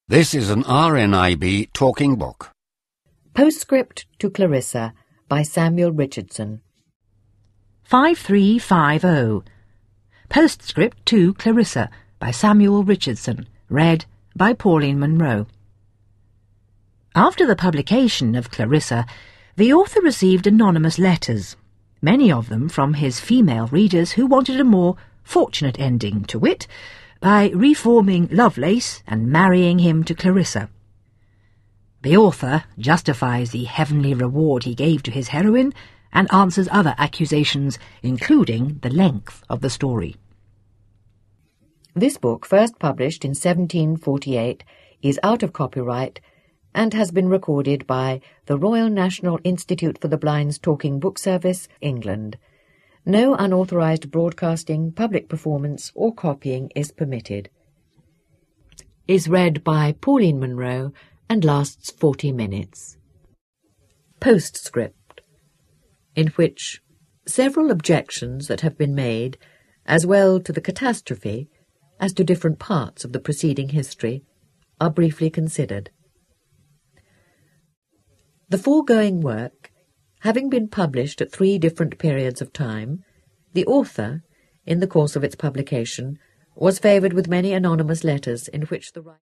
This is an RNIB talking book. Postscript to Clarissa by Samuel Richardson. 5350. Postscript to Clarissa by Samuel Richardson. Read by Pauline Munro. After the publication of Clarissa, the author received anonymous letters, many of them from his female readers who wanted a more fortunate ending, to wit, by reforming Lovelace and marrying him to Clarissa. The author justifies the heavenly reward he gave to his heroine and answers other accusations, including the length of the story. This book, first published in 1748, is out of copyright and has been recorded by the Royal National Institute for the Blind's Talking Book Service, England. No unauthorised broadcasting, public performance or copying is permitted. Is read by Pauline Munro and lasts 40 minutes. Postscript, in which several objections that have been made, as well to the catastrophe as to different parts of the preceding history, are briefly considered. The foregoing work, having been published at 3 different periods of time, the author, in the course of its publication, was favoured with many anonymous letters in which the